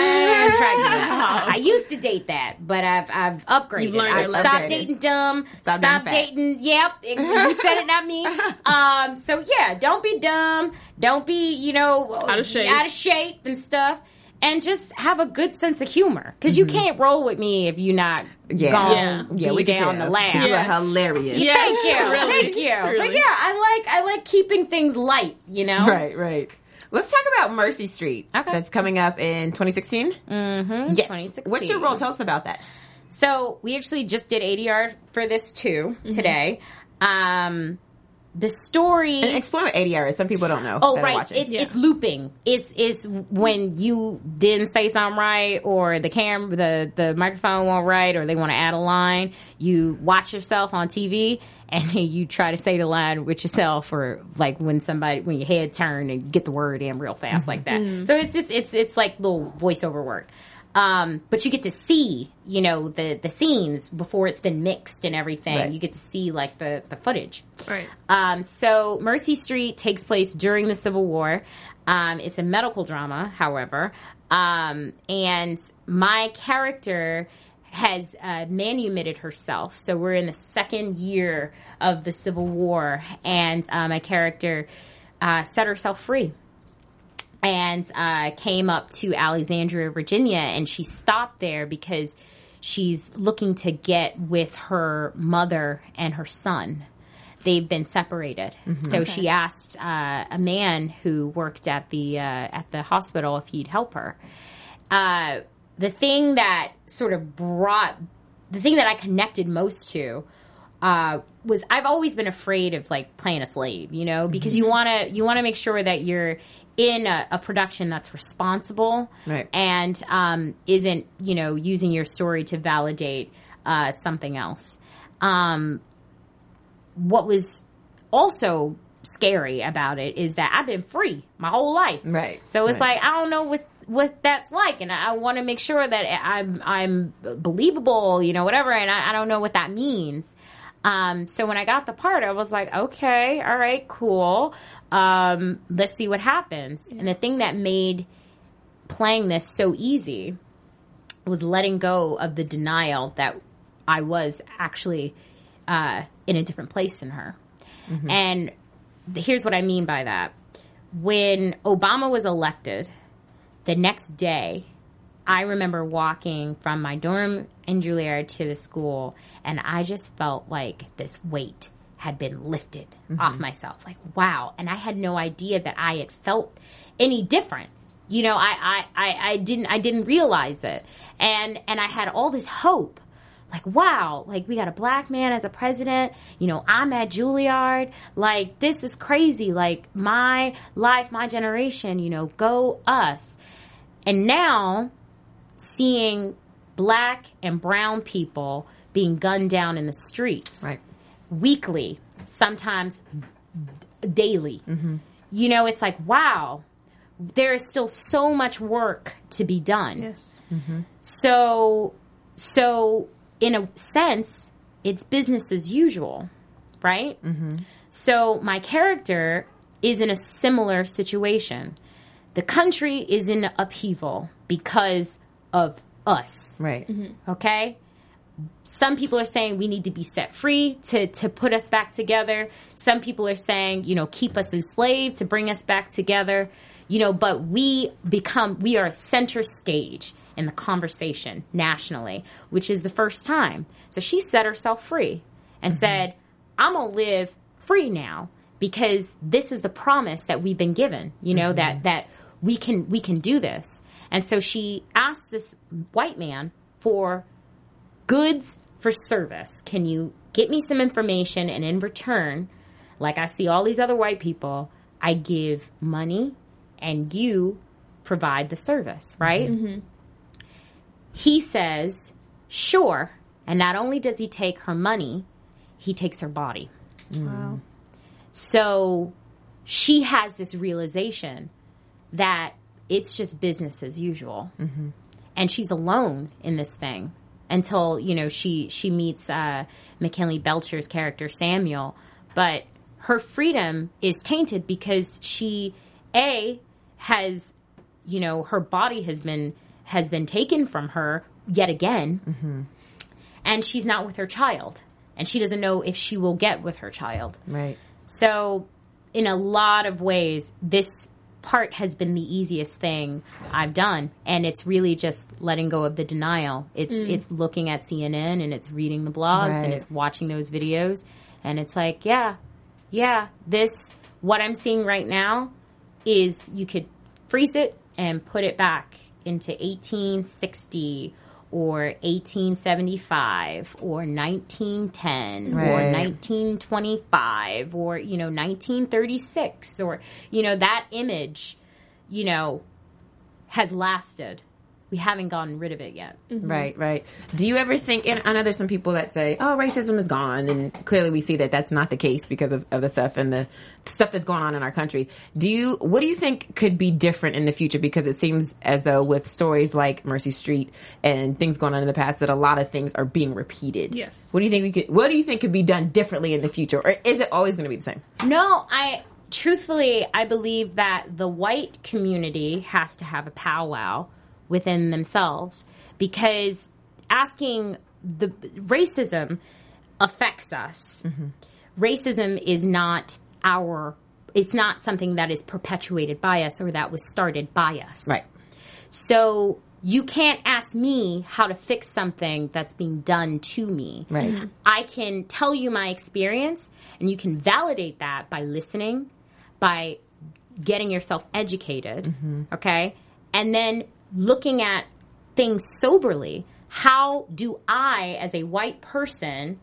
Speaker 5: I used to date that, but I've upgraded. I've stopped dating dumb. Stop dating. Yep. You said it, not me. So yeah, don't be dumb. Don't be, you know, out of shape and stuff. And just have a good sense of humor. Because you can't roll with me if you're not we down the lab.
Speaker 3: You are hilarious.
Speaker 5: Yeah. Thank you. Really, thank you. Really. But yeah, I like keeping things light, you know?
Speaker 3: Right. Let's talk about Mercy Street. Okay. That's coming up in 2016?
Speaker 5: Mm-hmm.
Speaker 3: Yes.
Speaker 5: 2016.
Speaker 3: What's your role? Tell us about that.
Speaker 5: So, we actually just did ADR for this, too, today. The story...
Speaker 3: And explain what ADR is. Some people don't know.
Speaker 5: Oh, right. It's looping. It's when you didn't say something right, or the microphone won't right, or they want to add a line. You watch yourself on TV, and you try to say the line with yourself, or like when your head turned and get the word in real fast like that. So it's like little voiceover work. But you get to see, you know, the scenes before it's been mixed and everything. Right. You get to see, like, the footage.
Speaker 4: Right.
Speaker 5: So Mercy Street takes place during the Civil War. It's a medical drama, however. And my character has manumitted herself. So we're in the second year of the Civil War. And my character set herself free. And came up to Alexandria, Virginia, and she stopped there because she's looking to get with her mother and her son. They've been separated. So she asked a man who worked at the hospital if he'd help her. The thing that I connected most to was I've always been afraid of like playing a slave, you know, because you want to make sure that you're in a production that's responsible and isn't, you know, using your story to validate something else. What was also scary about it is that I've been free my whole life. Right. So it's like, I don't know what that's like, and I want to make sure that I'm believable, you know, whatever, and I don't know what that means. So when I got the part, I was like, okay, all right, cool. Let's see what happens. And the thing that made playing this so easy was letting go of the denial that I was actually in a different place than her. And here's what I mean by that. When Obama was elected, the next day, I remember walking from my dorm in Juilliard to the school, and I just felt like this weight had been lifted off myself. Like, wow. And I had no idea that I had felt any different. You know, I didn't realize it. And I had all this hope like, wow, like, we got a black man as a president. You know, I'm at Juilliard. Like, this is crazy. Like, my life, my generation, you know, go us. And now, seeing black and brown people being gunned down in the streets.
Speaker 3: Right.
Speaker 5: Weekly, sometimes daily. You know, it's like, wow, there is still so much work to be done.
Speaker 4: Yes.
Speaker 5: So in a sense, it's business as usual, right? So my character is in a similar situation. The country is in upheaval because of us.
Speaker 3: Right.
Speaker 5: Okay? Some people are saying we need to be set free to put us back together. Some people are saying, you know, keep us enslaved to bring us back together. You know, but we are center stage in the conversation nationally, which is the first time. So she set herself free and said, I'm going to live free now because this is the promise that we've been given, you know, that we can do this. And so she asked this white man for goods for service. Can you get me some information? And in return, like I see all these other white people, I give money and you provide the service, right? He says, sure. And not only does he take her money, he takes her body.
Speaker 4: Wow.
Speaker 5: So she has this realization that it's just business as usual. And she's alone in this thing until, you know, she meets McKinley Belcher's character, Samuel. But her freedom is tainted because she, has, you know, her body has been taken from her yet again. And she's not with her child. And she doesn't know if she will get with her child.
Speaker 3: Right.
Speaker 5: So in a lot of ways, this part has been the easiest thing I've done. And it's really just letting go of the denial. It's looking at CNN and it's reading the blogs and it's watching those videos. And it's like, what I'm seeing right now is you could freeze it and put it back into 1860 or 1875 or 1910 or 1925 or, you know, 1936 or, you know, that image, you know, has lasted. We haven't gotten rid of it yet.
Speaker 3: Right. Do you ever think, and I know there's some people that say, oh, racism is gone, and clearly we see that that's not the case because of the stuff and the stuff that's going on in our country. What do you think could be different in the future? Because it seems as though with stories like Mercy Street and things going on in the past that a lot of things are being repeated.
Speaker 4: Yes.
Speaker 3: What do you think could be done differently in the future? Or is it always going to be the same?
Speaker 5: No, truthfully, I believe that the white community has to have a powwow within themselves, because asking the racism affects us. Racism is not it's not something that is perpetuated by us or that was started by us.
Speaker 3: Right.
Speaker 5: So you can't ask me how to fix something that's being done to me.
Speaker 3: Right.
Speaker 5: I can tell you my experience, and you can validate that by listening, by getting yourself educated, okay? And then looking at things soberly. How do I, as a white person,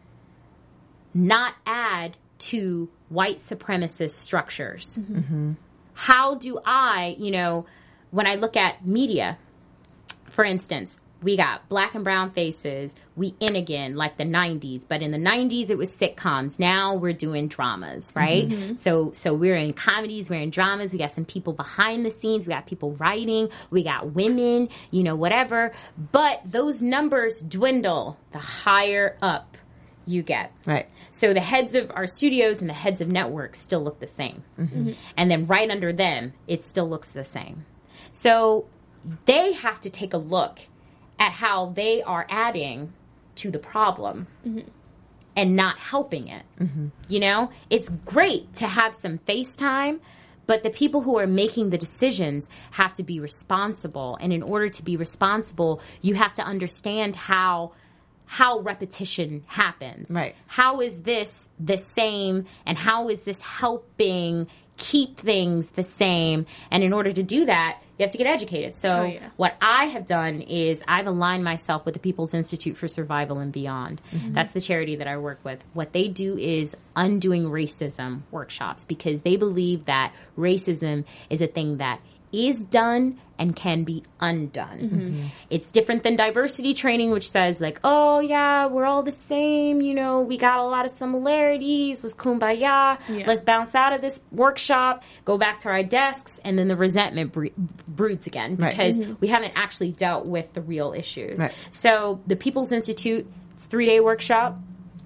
Speaker 5: not add to white supremacist structures? How do I, you know, when I look at media, for instance, we got black and brown faces. We in again, like the 90s. But in the 90s, it was sitcoms. Now we're doing dramas, right? So we're in comedies, we're in dramas. We got some people behind the scenes. We got people writing. We got women, you know, whatever. But those numbers dwindle the higher up you get.
Speaker 3: Right.
Speaker 5: So the heads of our studios and the heads of networks still look the same. And then right under them, it still looks the same. So they have to take a look at how they are adding to the problem and not helping it. You know, it's great to have some FaceTime, but the people who are making the decisions have to be responsible. And in order to be responsible, you have to understand how repetition happens.
Speaker 3: Right.
Speaker 5: How is this the same, and how is this helping keep things the same. And in order to do that, you have to get educated. So what I have done is I've aligned myself with the People's Institute for Survival and Beyond. Mm-hmm. That's the charity that I work with. What they do is undoing racism workshops, because they believe that racism is a thing that is done and can be undone. Mm-hmm. It's different than diversity training, which says like, oh yeah, we're all the same, you know, we got a lot of similarities, let's kumbaya, let's bounce out of this workshop, go back to our desks, and then the resentment broods again, because we haven't actually dealt with the real issues. Right. So the People's Institute, it's a 3-day workshop,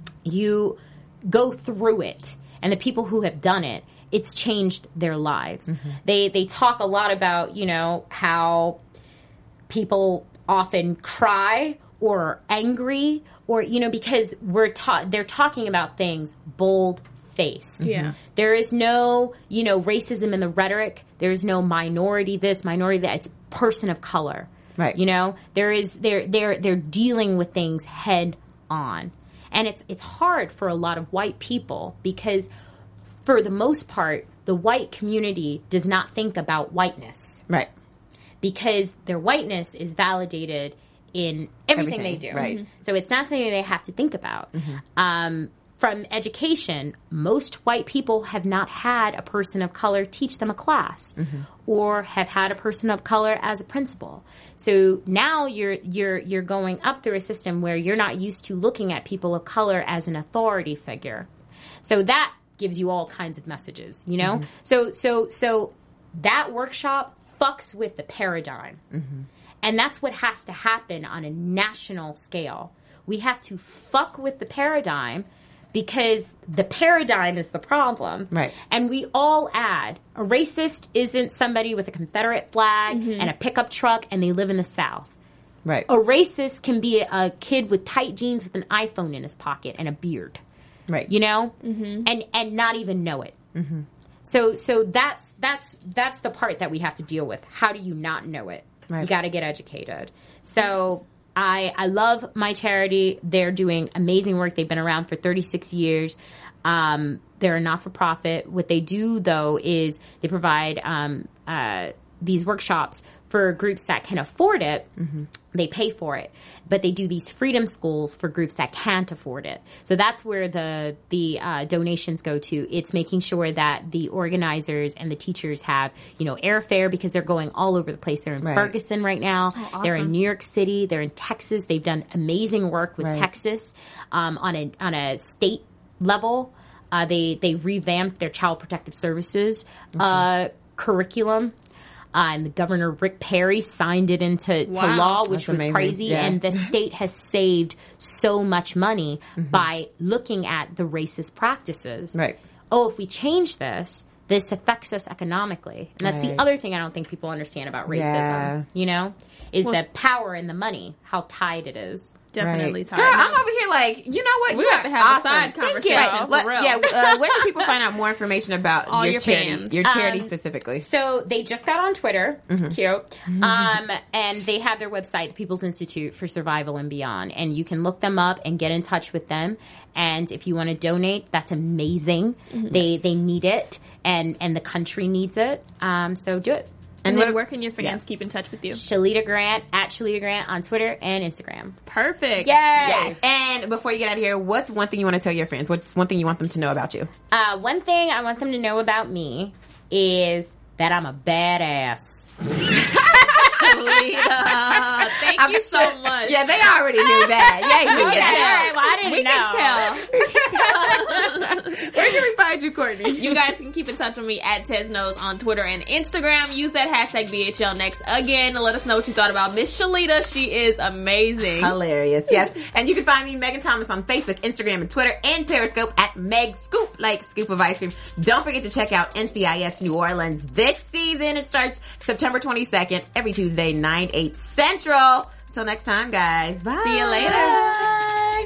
Speaker 5: you go through it, and the people who have done it, it's changed their lives. Mm-hmm. They talk a lot about, you know, how people often cry or are angry, or, you know, because they're talking about things bold-faced. Yeah. There is no, you know, racism in the rhetoric. There is no minority this, minority that. It's person of color. Right. You know, they're dealing with things head on. And it's hard for a lot of white people, because for the most part, the white community does not think about whiteness. Right. Because their whiteness is validated in everything they do. Right. Mm-hmm. So it's not something they have to think about. Mm-hmm. From education, most white people have not had a person of color teach them a class, or have had a person of color as a principal. So now you're going up through a system where you're not used to looking at people of color as an authority figure. So that gives you all kinds of messages, you know? Mm-hmm. So that workshop fucks with the paradigm. Mm-hmm. And that's what has to happen on a national scale. We have to fuck with the paradigm, because the paradigm is the problem. Right. And we all add, a racist isn't somebody with a Confederate flag and a pickup truck and they live in the South. Right. A racist can be a kid with tight jeans with an iPhone in his pocket and a beard. Right. You know? Mm-hmm. And not even know it. Mm-hmm. So that's the part that we have to deal with. How do you not know it? Right. You got to get educated. So I love my charity. They're doing amazing work. They've been around for 36 years. They're a not-for-profit. What they do, though, is they provide these workshops for groups that can afford it. Mm-hmm. They pay for it. But they do these freedom schools for groups that can't afford it. So that's where the donations go to. It's making sure that the organizers and the teachers have, you know, airfare, because they're going all over the place. They're in Ferguson right now. Oh, awesome. They're in New York City. They're in Texas. They've done amazing work with Texas on a state level. They revamped their Child Protective Services curriculum. And the Governor Rick Perry signed it into law, which was amazing. Crazy. Yeah. And the state has saved so much money by looking at the racist practices. Right. Oh, if we change this affects us economically. And that's the other thing I don't think people understand about racism, you know, is the power and the money, how tied it is.
Speaker 4: Definitely tied.
Speaker 3: Girl, I'm over here like, you know what?
Speaker 4: We have to have a side conversation.
Speaker 3: Where can people find out more information about all your charity, your charity specifically?
Speaker 5: So they just got on Twitter. Cute. And they have their website, the People's Institute for Survival and Beyond. And you can look them up and get in touch with them. And if you want to donate, that's amazing. They need it, and the country needs it. So do it.
Speaker 4: And then where can your fans keep in touch with you?
Speaker 5: Shalita Grant, at Shalita Grant on Twitter and Instagram.
Speaker 4: Perfect.
Speaker 3: Yes. And before you get out of here, what's one thing you want to tell your fans? What's one thing you want them to know about you?
Speaker 5: One thing I want them to know about me is that I'm a badass.
Speaker 4: Shalita, thank you so much.
Speaker 3: Yeah, they already knew that. Yeah, you knew that.
Speaker 5: Well, I
Speaker 4: didn't know. Where can we find you, Courtney? You guys can keep in touch with me at Tesnos on Twitter and Instagram. Use that hashtag BHL Next. Again, let us know what you thought about Miss Shalita. She is amazing.
Speaker 3: Hilarious, yes. And you can find me, Megan Thomas, on Facebook, Instagram, and Twitter, and Periscope at Meg Scoop, like scoop of ice cream. Don't forget to check out NCIS New Orleans this season. It starts September 22nd, every Tuesday, 9/8 Central. Until next time, guys. Bye.
Speaker 4: See you later.
Speaker 5: Bye.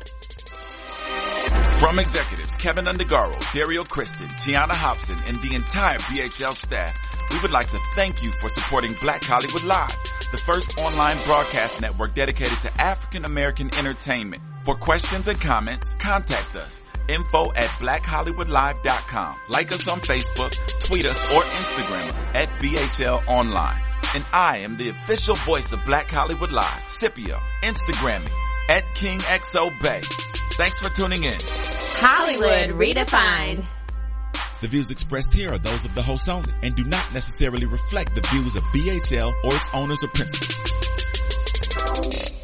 Speaker 1: From executives Kevin Undergaro, Dario Kristen, Tiana Hobson, and the entire BHL staff, we would like to thank you for supporting Black Hollywood Live, the first online broadcast network dedicated to African American entertainment. For questions and comments, contact us info@blackhollywoodlive.com. Like us on Facebook, tweet us, or Instagram us at BHL Online. And I am the official voice of Black Hollywood Live, Scipio. Instagram me at KingXOBay. Thanks for tuning in.
Speaker 3: Hollywood Redefined.
Speaker 1: The views expressed here are those of the host only and do not necessarily reflect the views of BHL or its owners or principals.